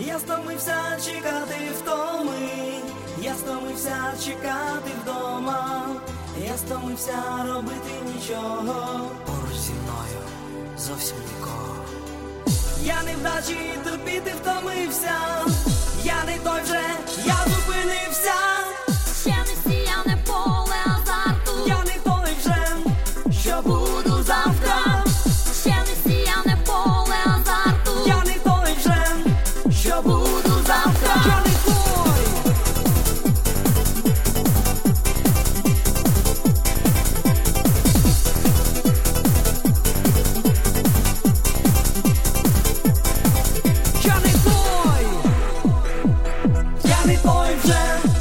Я стомився чекати втоми, я стомився чекати вдома, я стомився робити нічого. Поруч зі мною зовсім нікого. Я невдачі терпіти втомився, я не той вже, я зупинився. Ще не сіяне поле азарту, Я не той вже, що буду завтра. ще не сіяне поле азарту, Я не той вже, що буду завтра. Я не той. Я не той. Я не той вже,